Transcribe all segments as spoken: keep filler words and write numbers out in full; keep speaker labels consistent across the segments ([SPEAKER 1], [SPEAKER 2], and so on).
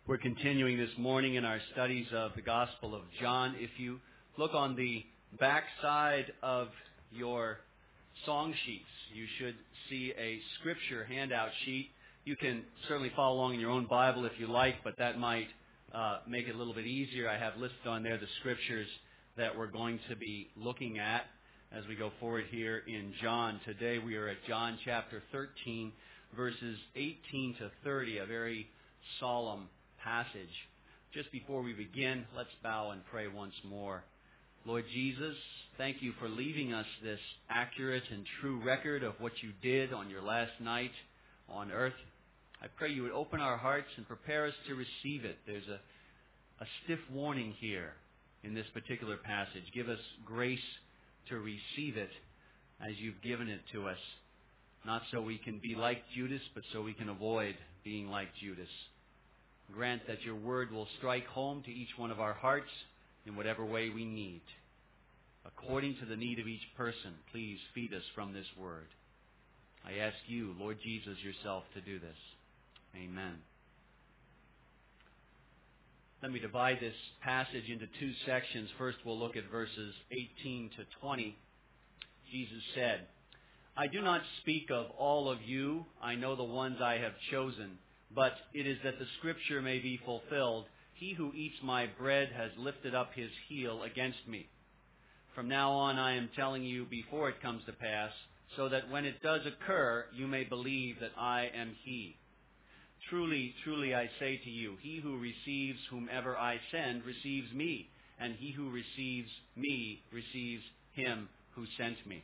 [SPEAKER 1] We're continuing this morning in our studies of the Gospel of John. If you look on the back side of your song sheets, you should see a scripture handout sheet. You can certainly follow along in your own Bible if you like, but that might uh, make it a little bit easier. I have listed on there the scriptures that we're going to be looking at as we go forward here in John. Today we are at John chapter thirteen, verses eighteen to thirty, a very solemn passage. Just before we begin, let's bow and pray once more. Lord Jesus, thank you for leaving us this accurate and true record of what you did on your last night on earth. I pray you would open our hearts and prepare us to receive it. There's a, a stiff warning here in this particular passage. Give us grace to receive it as you've given it to us, not so we can be like Judas, but so we can avoid being like Judas. Grant that your word will strike home to each one of our hearts in whatever way we need. According to the need of each person, please feed us from this word. I ask you, Lord Jesus, yourself to do this. Amen. Let me divide this passage into two sections. First, we'll look at verses eighteen to twenty. Jesus said, I do not speak of all of you. I know the ones I have chosen. But it is that the scripture may be fulfilled. He who eats my bread has lifted up his heel against me. From now on I am telling you before it comes to pass, so that when it does occur, you may believe that I am he. Truly, truly I say to you, he who receives whomever I send receives me, and he who receives me receives him who sent me.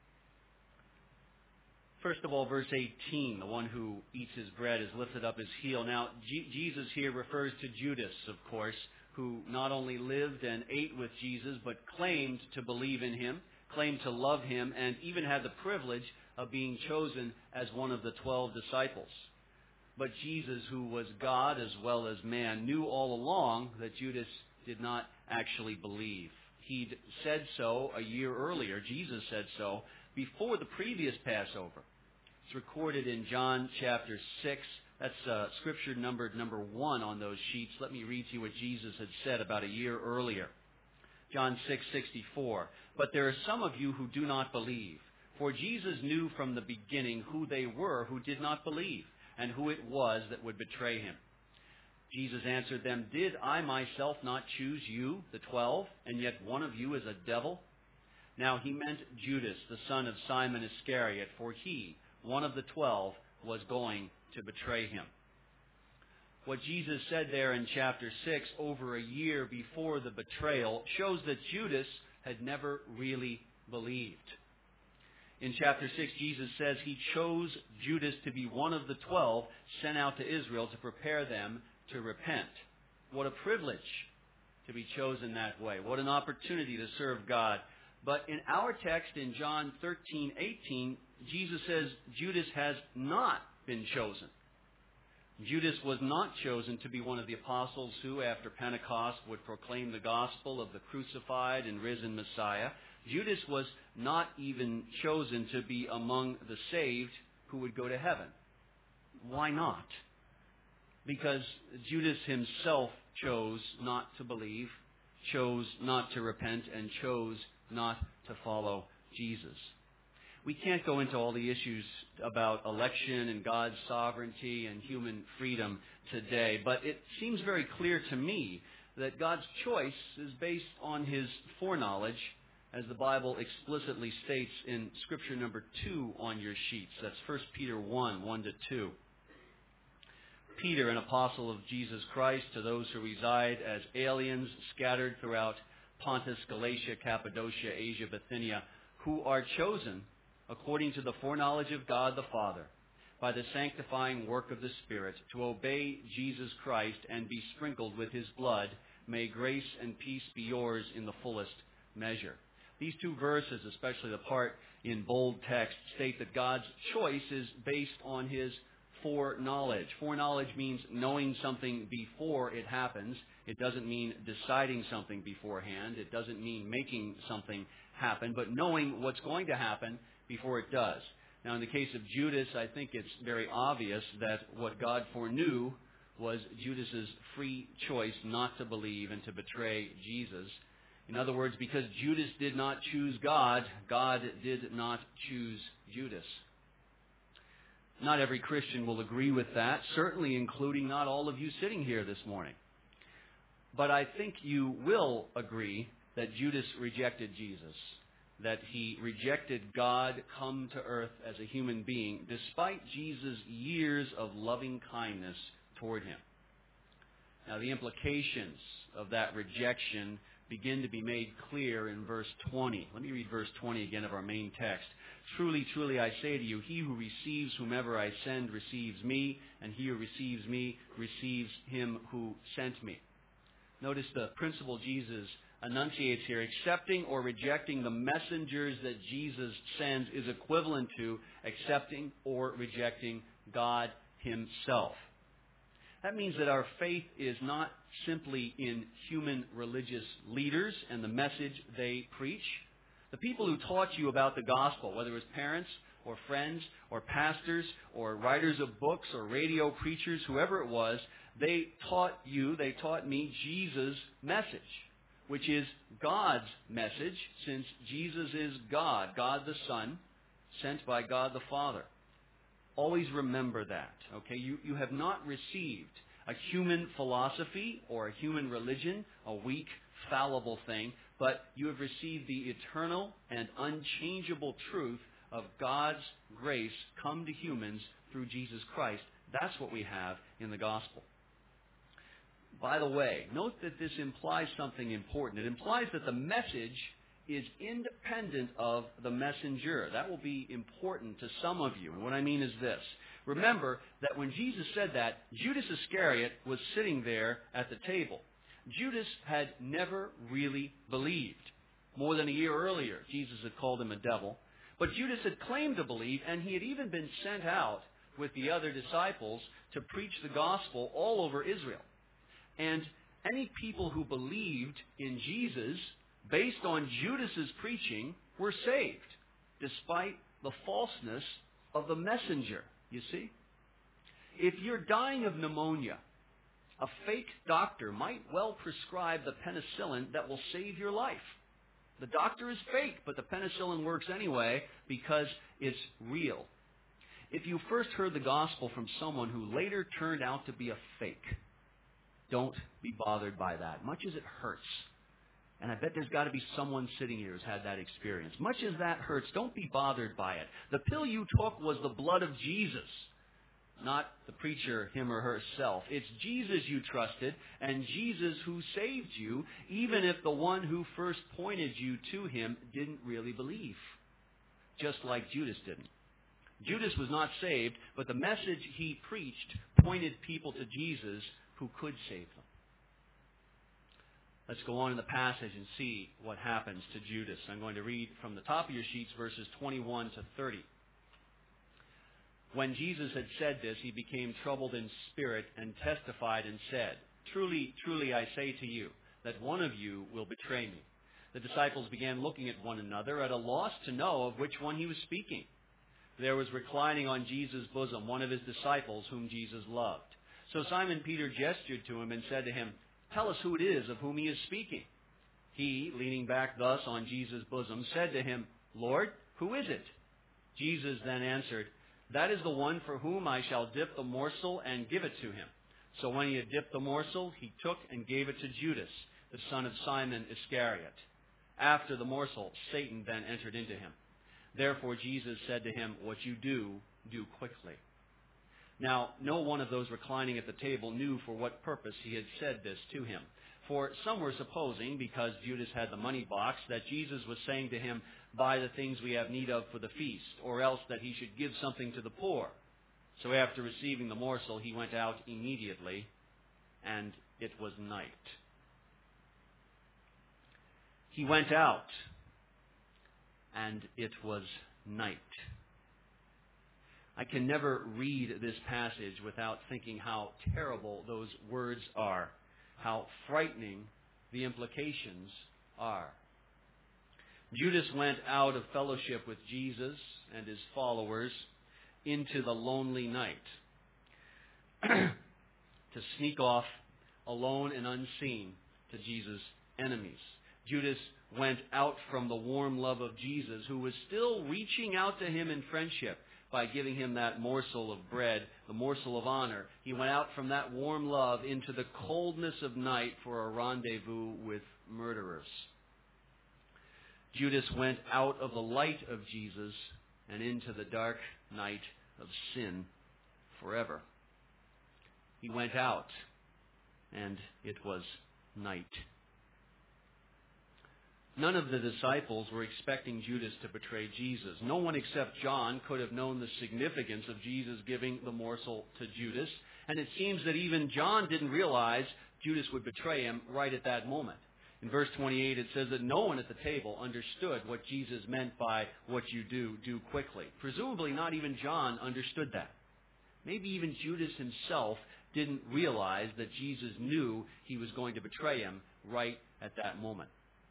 [SPEAKER 1] First of all, verse eighteen, the one who eats his bread has lifted up his heel. Now, G- Jesus here refers to Judas, of course, who not only lived and ate with Jesus, but claimed to believe in him, claimed to love him, and even had the privilege of being chosen as one of the twelve disciples. But Jesus, who was God as well as man, knew all along that Judas did not actually believe. He'd said so a year earlier. Jesus said so before the previous Passover. It's recorded in John chapter six. That's uh, scripture numbered number one on those sheets. Let me read to you what Jesus had said about a year earlier. John six sixty-four. But there are some of you who do not believe. For Jesus knew from the beginning who they were who did not believe, and who it was that would betray him. Jesus answered them, Did I myself not choose you, the twelve, and yet one of you is a devil? Now he meant Judas, the son of Simon Iscariot, for he, one of the twelve, was going to betray him. What Jesus said there in chapter six, over a year before the betrayal, shows that Judas had never really believed. In chapter six, Jesus says he chose Judas to be one of the twelve sent out to Israel to prepare them to repent. What a privilege to be chosen that way. What an opportunity to serve God. But in our text in John thirteen eighteen, Jesus says Judas has not been chosen. Judas was not chosen to be one of the apostles who, after Pentecost, would proclaim the gospel of the crucified and risen Messiah. Judas was not even chosen to be among the saved who would go to heaven. Why not? Because Judas himself chose not to believe, chose not to repent, and chose not to follow Jesus. We can't go into all the issues about election and God's sovereignty and human freedom today, but it seems very clear to me that God's choice is based on his foreknowledge, as the Bible explicitly states in scripture number two on your sheets. That's First Peter one, one to two. Peter, an apostle of Jesus Christ, to those who reside as aliens scattered throughout Pontus, Galatia, Cappadocia, Asia, Bithynia, who are chosen according to the foreknowledge of God the Father, by the sanctifying work of the Spirit, to obey Jesus Christ and be sprinkled with his blood, may grace and peace be yours in the fullest measure. These two verses, especially the part in bold text, state that God's choice is based on his foreknowledge. Foreknowledge means knowing something before it happens. It doesn't mean deciding something beforehand. It doesn't mean making something happen, but knowing what's going to happen before it does. Now, in the case of Judas, I think it's very obvious that what God foreknew was Judas's free choice not to believe and to betray Jesus. In other words, because Judas did not choose God, God did not choose Judas. Not every Christian will agree with that, certainly including not all of you sitting here this morning. But I think you will agree that Judas rejected Jesus, that he rejected God come to earth as a human being, despite Jesus' years of loving kindness toward him. Now, the implications of that rejection begin to be made clear in verse twenty. Let me read verse twenty again of our main text. Truly, truly, I say to you, he who receives whomever I send receives me, and he who receives me receives him who sent me. Notice the principle Jesus enunciates here. Accepting or rejecting the messengers that Jesus sends is equivalent to accepting or rejecting God himself. That means that our faith is not simply in human religious leaders and the message they preach. The people who taught you about the gospel, whether it was parents or friends or pastors or writers of books or radio preachers, whoever it was, they taught you, they taught me Jesus' message, which is God's message, since Jesus is God, God the Son, sent by God the Father. Always remember that, okay? You, you have not received a human philosophy or a human religion, a weak, fallible thing, but you have received the eternal and unchangeable truth of God's grace come to humans through Jesus Christ. That's what we have in the gospel. By the way, note that this implies something important. It implies that the message is independent of the messenger. That will be important to some of you. And what I mean is this. Remember that when Jesus said that, Judas Iscariot was sitting there at the table. Judas had never really believed. More than a year earlier, Jesus had called him a devil. But Judas had claimed to believe, and he had even been sent out with the other disciples to preach the gospel all over Israel. And any people who believed in Jesus, based on Judas's preaching, were saved, despite the falseness of the messenger, you see. If you're dying of pneumonia, a fake doctor might well prescribe the penicillin that will save your life. The doctor is fake, but the penicillin works anyway because it's real. If you first heard the gospel from someone who later turned out to be a fake, don't be bothered by that, much as it hurts. And I bet there's got to be someone sitting here who's had that experience. Much as that hurts, don't be bothered by it. The pill you took was the blood of Jesus, not the preacher, him or herself. It's Jesus you trusted, and Jesus who saved you, even if the one who first pointed you to him didn't really believe, just like Judas didn't. Judas was not saved, but the message he preached pointed people to Jesus who could save them. Let's go on in the passage and see what happens to Judas. I'm going to read from the top of your sheets verses twenty-one to thirty. When Jesus had said this, he became troubled in spirit and testified and said, Truly, truly, I say to you, that one of you will betray me. The disciples began looking at one another, at a loss to know of which one he was speaking. There was reclining on Jesus' bosom one of his disciples whom Jesus loved. So Simon Peter gestured to him and said to him, Tell us who it is of whom he is speaking. He, leaning back thus on Jesus' bosom, said to him, Lord, who is it? Jesus then answered, That is the one for whom I shall dip the morsel and give it to him. So when he had dipped the morsel, he took and gave it to Judas, the son of Simon Iscariot. After the morsel, Satan then entered into him. Therefore Jesus said to him, What you do, do quickly. Now, no one of those reclining at the table knew for what purpose he had said this to him. For some were supposing, because Judas had the money box, that Jesus was saying to him, Buy the things we have need of for the feast, or else that he should give something to the poor. So after receiving the morsel, he went out immediately, and it was night. He went out, and it was night. I can never read this passage without thinking how terrible those words are, how frightening the implications are. Judas went out of fellowship with Jesus and his followers into the lonely night. to sneak off alone and unseen to Jesus' enemies. Judas went out from the warm love of Jesus, who was still reaching out to him in friendship by giving him that morsel of bread, the morsel of honor. He went out from that warm love into the coldness of night for a rendezvous with murderers. Judas went out of the light of Jesus and into the dark night of sin forever. He went out, and it was night. None of the disciples were expecting Judas to betray Jesus. No one except John could have known the significance of Jesus giving the morsel to Judas. And it seems that even John didn't realize Judas would betray him right at that moment. In verse twenty-eight, it says that no one at the table understood what Jesus meant by what you do, do quickly. Presumably not even John understood that. Maybe even Judas himself didn't realize that Jesus knew he was going to betray him right at that moment.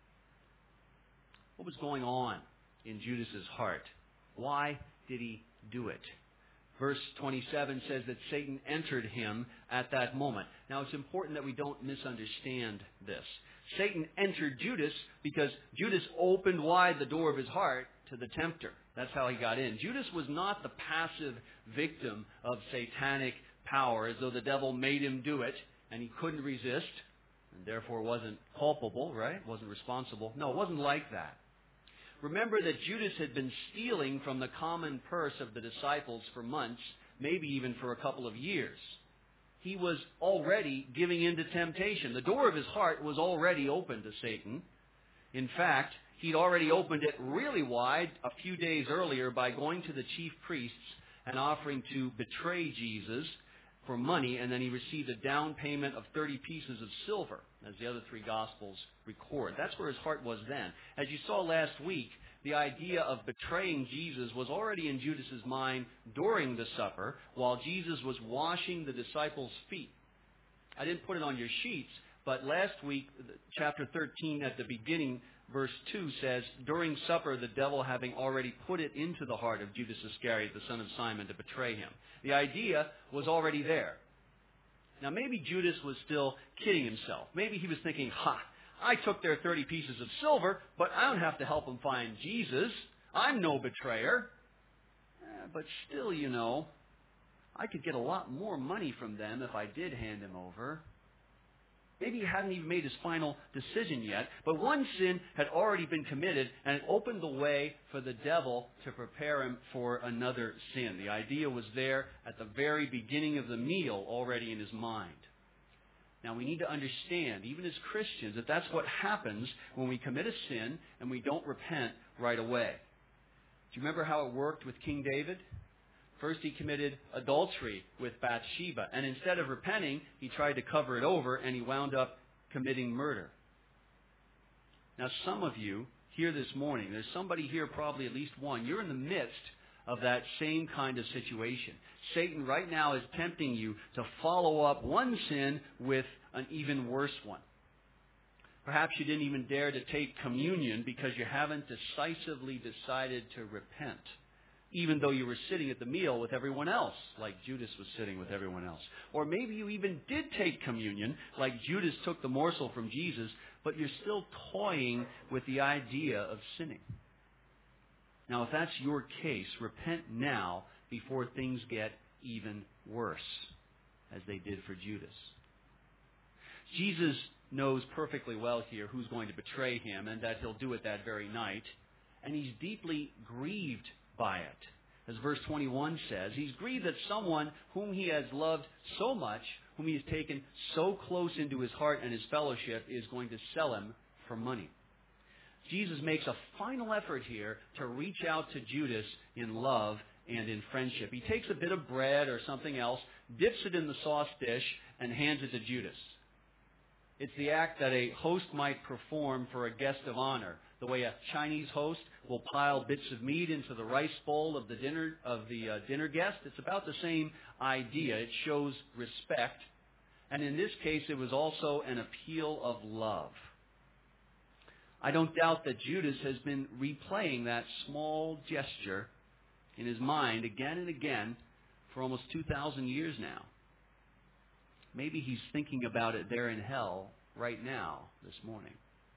[SPEAKER 1] What was going on in Judas's heart? Why did he do it? Verse twenty-seven says that Satan entered him at that moment. Now, it's important that we don't misunderstand this. Satan entered Judas because Judas opened wide the door of his heart to the tempter. That's how he got in. Judas was not the passive victim of satanic power, as though the devil made him do it and he couldn't resist and therefore wasn't culpable, right? Wasn't responsible. No, it wasn't like that. Remember that Judas had been stealing from the common purse of the disciples for months, maybe even for a couple of years. He was already giving in to temptation. The door of his heart was already open to Satan. In fact, he'd already opened it really wide a few days earlier by going to the chief priests and offering to betray Jesus for money, and then he received a down payment of thirty pieces of silver, as the other three Gospels record. That's where his heart was then. As you saw last week, the idea of betraying Jesus was already in Judas's mind during the supper, while Jesus was washing the disciples' feet. I didn't put it on your sheets, but last week, chapter thirteen at the beginning, verse two says, during supper, the devil having already put it into the heart of Judas Iscariot, the son of Simon, to betray him. The idea was already there. Now, maybe Judas was still kidding himself. Maybe he was thinking, ha, I took their thirty pieces of silver, but I don't have to help them find Jesus. I'm no betrayer. Eh, but still, you know, I could get a lot more money from them if I did hand him over. Maybe he hadn't even made his final decision yet, but one sin had already been committed, and it opened the way for the devil to prepare him for another sin. The idea was there at the very beginning of the meal already in his mind. Now, we need to understand, even as Christians, that that's what happens when we commit a sin and we don't repent right away. Do you remember how it worked with King David? First, he committed adultery with Bathsheba, and instead of repenting, he tried to cover it over, and he wound up committing murder. Now, some of you here this morning, there's somebody here, probably at least one, you're in the midst of that same kind of situation. Satan right now is tempting you to follow up one sin with an even worse one. Perhaps you didn't even dare to take communion because you haven't decisively decided to repent, even though you were sitting at the meal with everyone else, like Judas was sitting with everyone else. Or maybe you even did take communion, like Judas took the morsel from Jesus, but you're still toying with the idea of sinning. Now, if that's your case, repent now before things get even worse, as they did for Judas. Jesus knows perfectly well here who's going to betray him, and that he'll do it that very night, and he's deeply grieved by it. As verse twenty-one says, he's grieved that someone whom he has loved so much, whom he has taken so close into his heart and his fellowship, is going to sell him for money. Jesus makes a final effort here to reach out to Judas in love and in friendship. He takes a bit of bread or something else, dips it in the sauce dish, and hands it to Judas. It's the act that a host might perform for a guest of honor. The way a Chinese host will pile bits of meat into the rice bowl of the dinner of the uh, dinner guest. It's about the same idea. It shows respect. And in this case, it was also an appeal of love. I don't doubt that Judas has been replaying that small gesture in his mind again and again for almost two thousand years now. maybe he's thinking about it there in hell right now, this morning.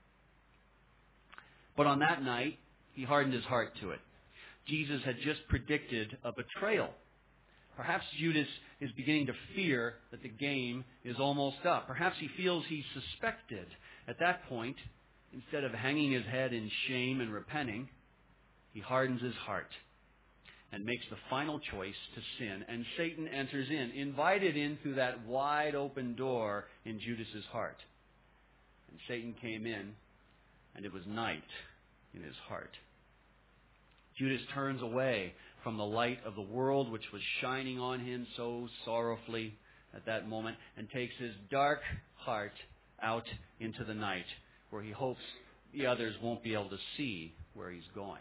[SPEAKER 1] But on that night, he hardened his heart to it. Jesus had just predicted a betrayal. Perhaps Judas is beginning to fear that the game is almost up. Perhaps he feels he's suspected. At that point, instead of hanging his head in shame and repenting, he hardens his heart and makes the final choice to sin. And Satan enters in, invited in through that wide open door in Judas's heart. And Satan came in, and it was night in his heart. Judas turns away from the light of the world which was shining on him so sorrowfully at that moment, and takes his dark heart out into the night, where he hopes the others won't be able to see where he's going.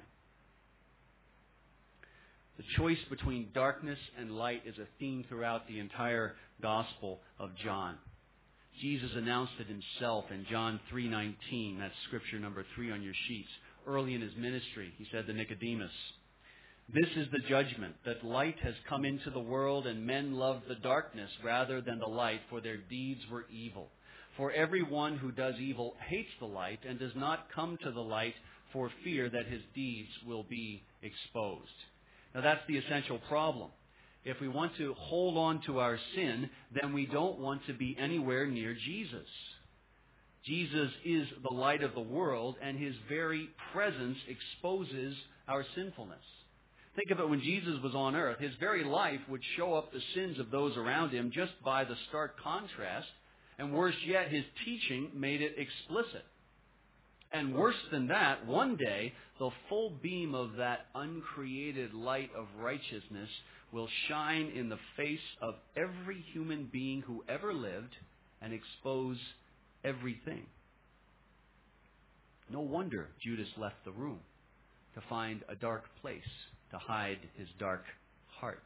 [SPEAKER 1] The choice between darkness and light is a theme throughout the entire Gospel of John. Jesus announced it himself in John three nineteen. That's scripture number three on your sheets. Early in his ministry, he said to Nicodemus, "This is the judgment, that light has come into the world, and men loved the darkness rather than the light, for their deeds were evil. For everyone who does evil hates the light and does not come to the light for fear that his deeds will be exposed." Now that's the essential problem. If we want to hold on to our sin, then we don't want to be anywhere near Jesus. Jesus is the light of the world, and his very presence exposes our sinfulness. Think of it, when Jesus was on earth, his very life would show up the sins of those around him just by the stark contrast. And worse yet, his teaching made it explicit. And worse than that, one day, the full beam of that uncreated light of righteousness will shine in the face of every human being who ever lived and expose everything. No wonder Judas left the room to find a dark place to hide his dark heart.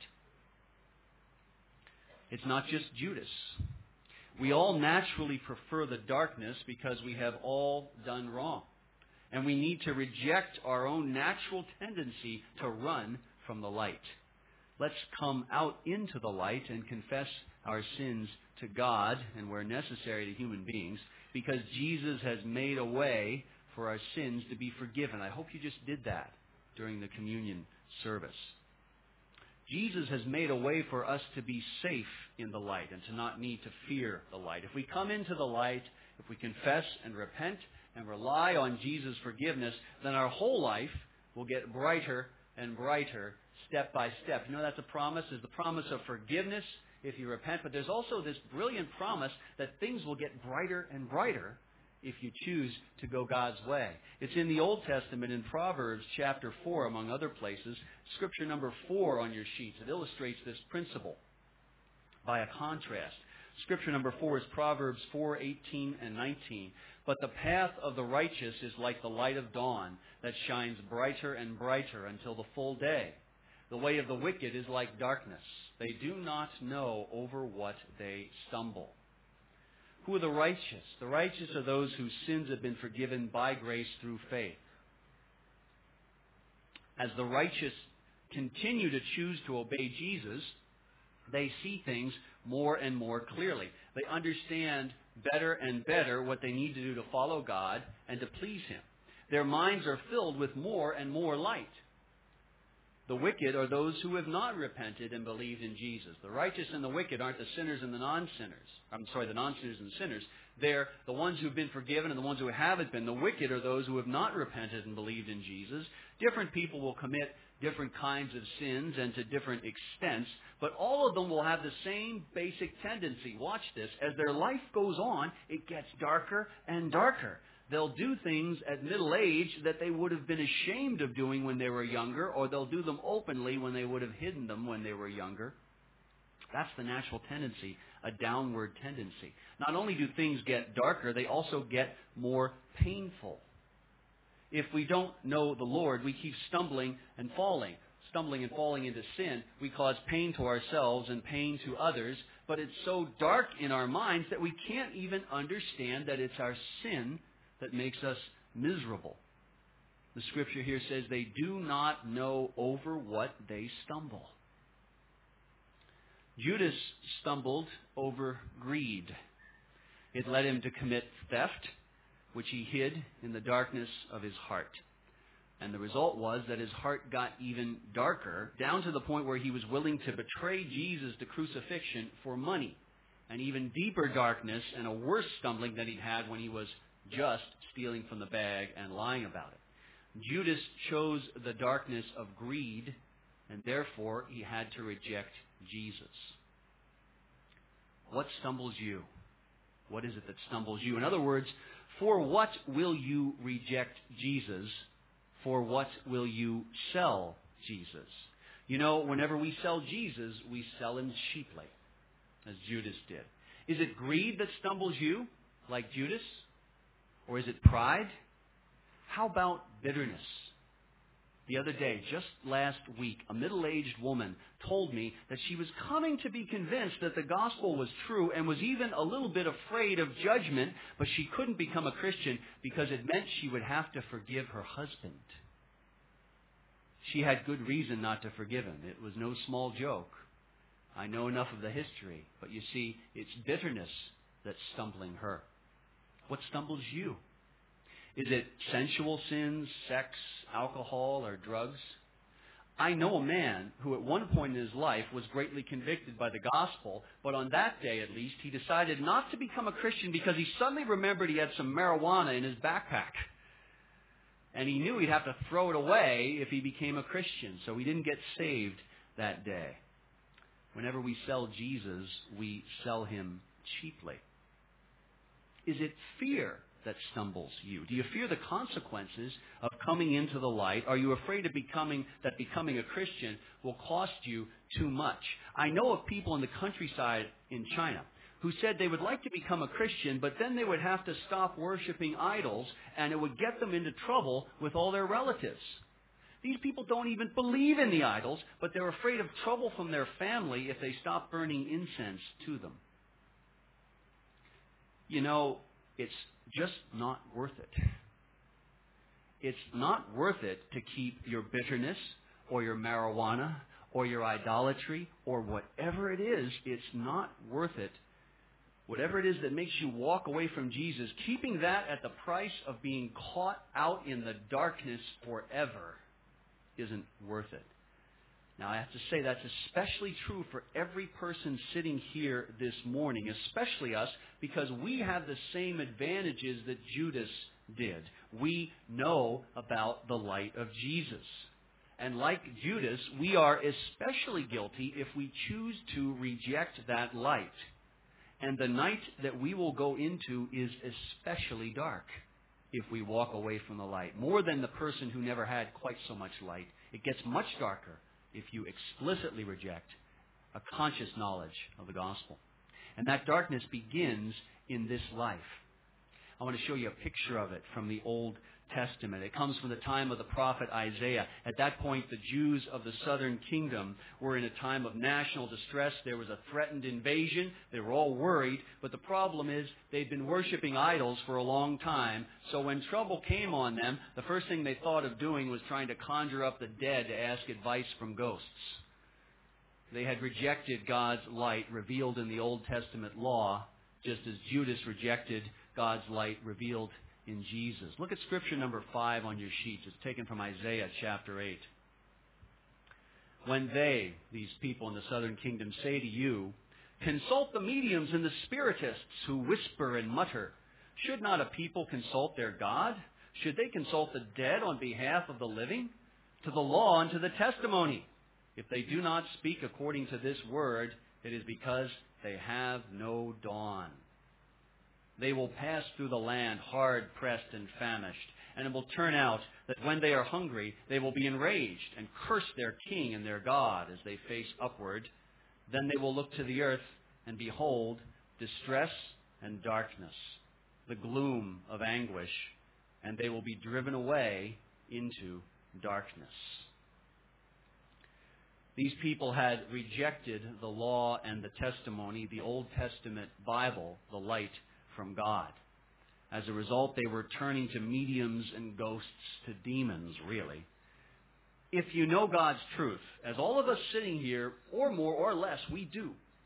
[SPEAKER 1] It's not just Judas. We all naturally prefer the darkness because we have all done wrong. And we need to reject our own natural tendency to run from the light. Let's come out into the light and confess our sins to God, and where necessary to human beings, because Jesus has made a way for our sins to be forgiven. I hope you just did that during the communion service. Jesus has made a way for us to be safe in the light and to not need to fear the light. If we come into the light, if we confess and repent and rely on Jesus' forgiveness, then our whole life will get brighter and brighter step by step. You know, that's a promise. There's the promise of forgiveness if you repent, but there's also this brilliant promise that things will get brighter and brighter if you choose to go God's way. It's in the Old Testament in Proverbs chapter four, among other places. Scripture number four on your sheets. It illustrates this principle by a contrast. Scripture number four is Proverbs four, eighteen and nineteen. "But the path of the righteous is like the light of dawn that shines brighter and brighter until the full day. The way of the wicked is like darkness. They do not know over what they stumble." Who are the righteous? The righteous are those whose sins have been forgiven by grace through faith. As the righteous continue to choose to obey Jesus, they see things more and more clearly. They understand better and better what they need to do to follow God and to please him. Their minds are filled with more and more light. The wicked are those who have not repented and believed in Jesus. The righteous and the wicked aren't the sinners and the non-sinners. I'm sorry, the non-sinners and the sinners. They're the ones who've been forgiven and the ones who haven't been. The wicked are those who have not repented and believed in Jesus. Different people will commit different kinds of sins and to different extents, but all of them will have the same basic tendency. Watch this. As their life goes on, it gets darker and darker. They'll do things at middle age that they would have been ashamed of doing when they were younger, or they'll do them openly when they would have hidden them when they were younger. That's the natural tendency, a downward tendency. Not only do things get darker, they also get more painful. If we don't know the Lord, we keep stumbling and falling. Stumbling and falling into sin, we cause pain to ourselves and pain to others, but it's so dark in our minds that we can't even understand that it's our sin that makes us miserable. The scripture here says they do not know over what they stumble. Judas stumbled over greed. It led him to commit theft, which he hid in the darkness of his heart. And the result was that his heart got even darker, down to the point where he was willing to betray Jesus to crucifixion for money. An even deeper darkness and a worse stumbling than he'd had when he was just stealing from the bag and lying about it. Judas chose the darkness of greed, and therefore he had to reject Jesus. What stumbles you? What is it that stumbles you? In other words, for what will you reject Jesus? For what will you sell Jesus? You know, whenever we sell Jesus, we sell him cheaply, as Judas did. Is it greed that stumbles you, like Judas? Or is it pride? How about bitterness? The other day, just last week, a middle-aged woman told me that she was coming to be convinced that the gospel was true and was even a little bit afraid of judgment, but she couldn't become a Christian because it meant she would have to forgive her husband. She had good reason not to forgive him. It was no small joke. I know enough of the history, but you see, it's bitterness that's stumbling her. What stumbles you? Is it sensual sins, sex, alcohol, or drugs? I know a man who at one point in his life was greatly convicted by the gospel, but on that day at least, he decided not to become a Christian because he suddenly remembered he had some marijuana in his backpack. And he knew he'd have to throw it away if he became a Christian, so he didn't get saved that day. Whenever we sell Jesus, we sell him cheaply. Is it fear that stumbles you? Do you fear the consequences of coming into the light? Are you afraid of becoming that becoming a Christian will cost you too much? I know of people in the countryside in China who said they would like to become a Christian, but then they would have to stop worshiping idols, and it would get them into trouble with all their relatives. These people don't even believe in the idols, but they're afraid of trouble from their family if they stop burning incense to them. You know, it's just not worth it. It's not worth it to keep your bitterness or your marijuana or your idolatry or whatever it is. It's not worth it. Whatever it is that makes you walk away from Jesus, keeping that at the price of being caught out in the darkness forever isn't worth it. Now, I have to say that's especially true for every person sitting here this morning, especially us, because we have the same advantages that Judas did. We know about the light of Jesus. And like Judas, we are especially guilty if we choose to reject that light. And the night that we will go into is especially dark if we walk away from the light. More than the person who never had quite so much light. It gets much darker if you explicitly reject a conscious knowledge of the gospel. And that darkness begins in this life. I want to show you a picture of it from the Old Testament. It comes from the time of the prophet Isaiah. At that point, the Jews of the southern kingdom were in a time of national distress. There was a threatened invasion. They were all worried. But the problem is they'd been worshiping idols for a long time. So when trouble came on them, the first thing they thought of doing was trying to conjure up the dead to ask advice from ghosts. They had rejected God's light revealed in the Old Testament law, just as Judas rejected God's light revealed in Jesus. Look at scripture number five on your sheets. It's taken from Isaiah chapter eight. When they, these people in the southern kingdom, say to you, consult the mediums and the spiritists who whisper and mutter, should not a people consult their God? Should they consult the dead on behalf of the living? To the law and to the testimony. If they do not speak according to this word, it is because they have no dawn. They will pass through the land hard-pressed and famished, and it will turn out that when they are hungry, they will be enraged and curse their king and their God as they face upward. Then they will look to the earth and behold distress and darkness, the gloom of anguish, and they will be driven away into darkness. These people had rejected the law and the testimony, the Old Testament Bible, the light from God. As a result, they were turning to mediums and ghosts, to demons, really. If you know God's truth, as all of us sitting here, or more or less, we do,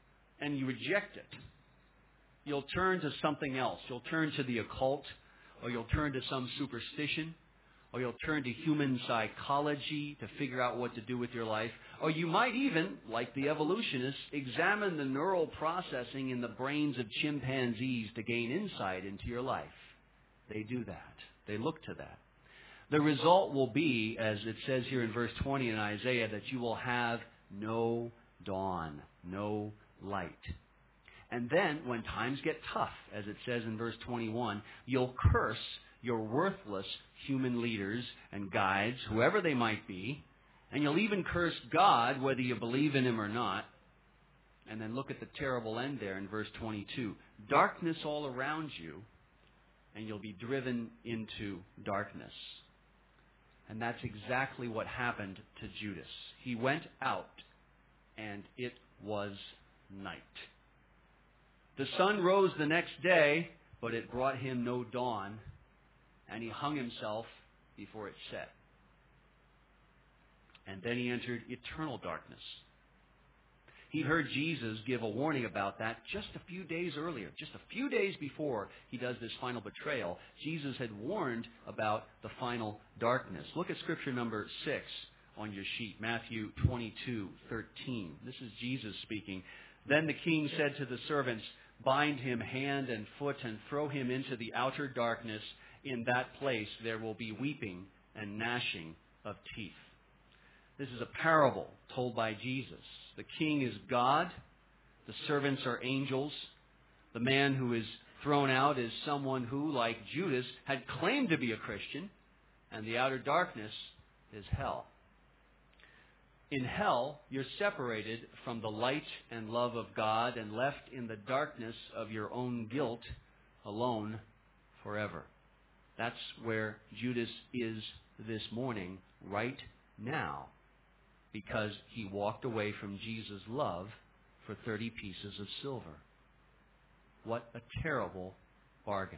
[SPEAKER 1] and you reject it, you'll turn to something else. You'll turn to the occult, or you'll turn to some superstition, or you'll turn to human psychology to figure out what to do with your life. Or you might even, like the evolutionists, examine the neural processing in the brains of chimpanzees to gain insight into your life. They do that. They look to that. The result will be, as it says here in verse twenty in Isaiah, that you will have no dawn, no light. And then, when times get tough, as it says in verse twenty-one, you'll curse your worthless human leaders and guides, whoever they might be, and you'll even curse God, whether you believe in Him or not. And then look at the terrible end there in verse twenty-two. Darkness all around you, and you'll be driven into darkness. And that's exactly what happened to Judas. He went out, and it was night. The sun rose the next day, but it brought him no dawn, and he hung himself before it set. And then he entered eternal darkness. He heard Jesus give a warning about that just a few days earlier. Just a few days before he does this final betrayal, Jesus had warned about the final darkness. Look at scripture number six on your sheet, Matthew twenty-two thirteen. This is Jesus speaking. Then the king said to the servants, bind him hand and foot and throw him into the outer darkness. In that place there will be weeping and gnashing of teeth. This is a parable told by Jesus. The king is God. The servants are angels. The man who is thrown out is someone who, like Judas, had claimed to be a Christian. And the outer darkness is hell. In hell, you're separated from the light and love of God and left in the darkness of your own guilt, alone forever. That's where Judas is this morning, right now, because he walked away from Jesus' love for thirty pieces of silver. What a terrible bargain.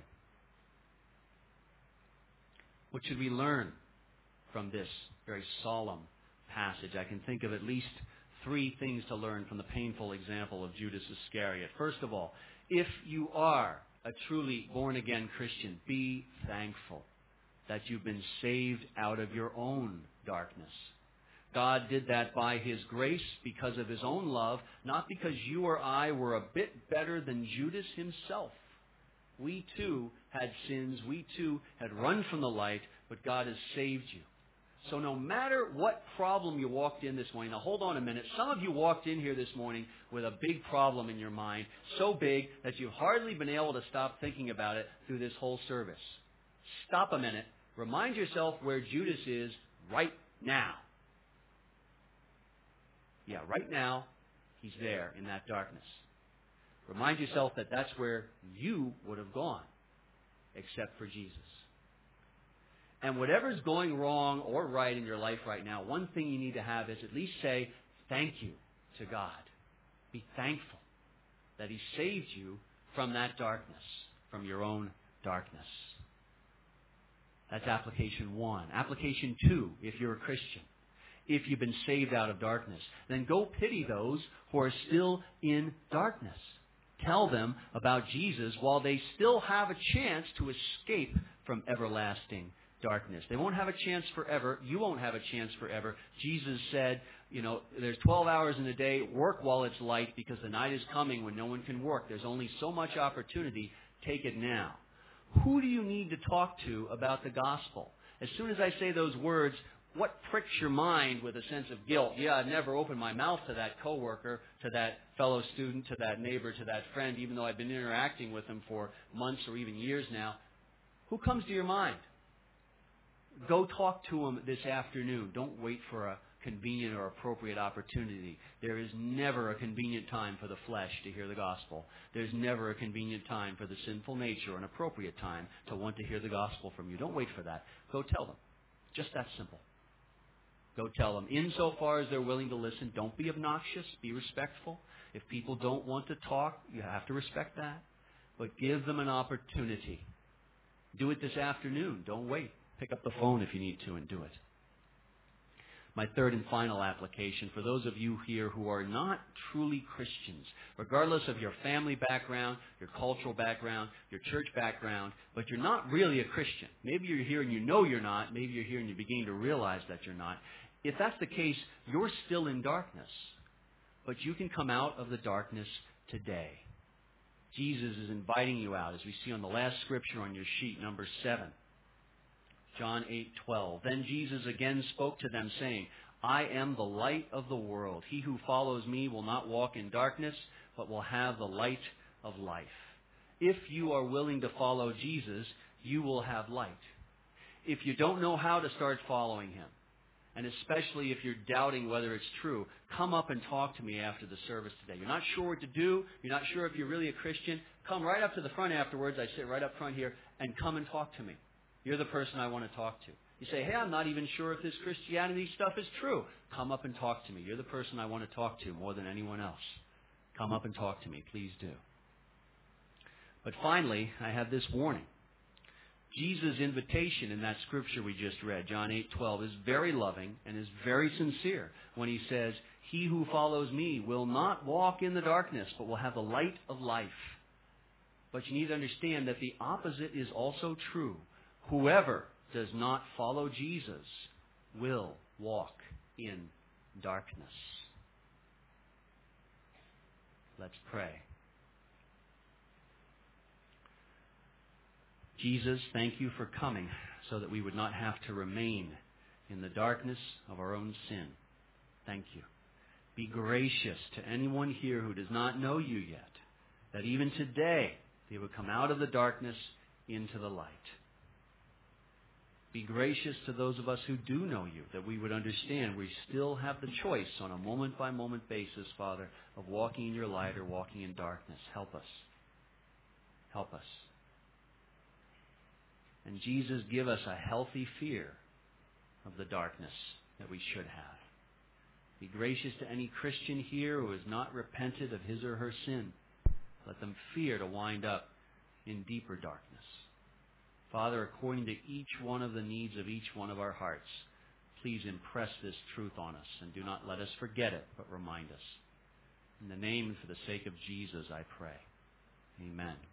[SPEAKER 1] What should we learn from this very solemn passage? I can think of at least three things to learn from the painful example of Judas Iscariot. First of all, if you are a truly born-again Christian, be thankful that you've been saved out of your own darkness. God did that by His grace because of His own love, not because you or I were a bit better than Judas himself. We too had sins. We too had run from the light, but God has saved you. So no matter what problem you walked in this morning, now hold on a minute. Some of you walked in here this morning with a big problem in your mind, so big that you've hardly been able to stop thinking about it through this whole service. Stop a minute. Remind yourself where Judas is right now. Yeah, right now, he's there in that darkness. Remind yourself that that's where you would have gone, except for Jesus. And whatever's going wrong or right in your life right now, one thing you need to have is at least say thank you to God. Be thankful that He saved you from that darkness, from your own darkness. That's application one. Application two, if you're a Christian, if you've been saved out of darkness, then go pity those who are still in darkness. Tell them about Jesus while they still have a chance to escape from everlasting darkness. They won't have a chance forever. You won't have a chance forever. Jesus said, you know, there's twelve hours in a day. Work while it's light because the night is coming when no one can work. There's only so much opportunity. Take it now. Who do you need to talk to about the gospel? As soon as I say those words, what pricks your mind with a sense of guilt? Yeah, I've never opened my mouth to that coworker, to that fellow student, to that neighbor, to that friend, even though I've been interacting with them for months or even years now. Who comes to your mind? Go talk to them this afternoon. Don't wait for a convenient or appropriate opportunity. There is never a convenient time for the flesh to hear the gospel. There's never a convenient time for the sinful nature or an appropriate time to want to hear the gospel from you. Don't wait for that. Go tell them. Just that simple. Go tell them. Insofar as they're willing to listen, don't be obnoxious. Be respectful. If people don't want to talk, you have to respect that. But give them an opportunity. Do it this afternoon. Don't wait. Pick up the phone if you need to and do it. My third and final application, for those of you here who are not truly Christians, regardless of your family background, your cultural background, your church background, but you're not really a Christian. Maybe you're here and you know you're not. Maybe you're here and you're beginning to realize that you're not. If that's the case, you're still in darkness. But you can come out of the darkness today. Jesus is inviting you out, as we see on the last scripture on your sheet, number seven. John eight twelve. Then Jesus again spoke to them, saying, I am the light of the world. He who follows me will not walk in darkness, but will have the light of life. If you are willing to follow Jesus, you will have light. If you don't know how to start following him, and especially if you're doubting whether it's true, come up and talk to me after the service today. You're not sure what to do. You're not sure if you're really a Christian. Come right up to the front afterwards. I sit right up front here, and come and talk to me. You're the person I want to talk to. You say, hey, I'm not even sure if this Christianity stuff is true. Come up and talk to me. You're the person I want to talk to more than anyone else. Come up and talk to me. Please do. But finally, I have this warning. Jesus' invitation in that scripture we just read, John eight twelve, is very loving and is very sincere when he says, he who follows me will not walk in the darkness, but will have the light of life. But you need to understand that the opposite is also true. Whoever does not follow Jesus will walk in darkness. Let's pray. Jesus, thank you for coming so that we would not have to remain in the darkness of our own sin. Thank you. Be gracious to anyone here who does not know you yet, that even today they would come out of the darkness into the light. Be gracious to those of us who do know you, that we would understand we still have the choice on a moment-by-moment basis, Father, of walking in your light or walking in darkness. Help us. Help us. And Jesus, give us a healthy fear of the darkness that we should have. Be gracious to any Christian here who has not repented of his or her sin. Let them fear to wind up in deeper darkness. Father, according to each one of the needs of each one of our hearts, please impress this truth on us and do not let us forget it, but remind us. In the name and for the sake of Jesus, I pray. Amen.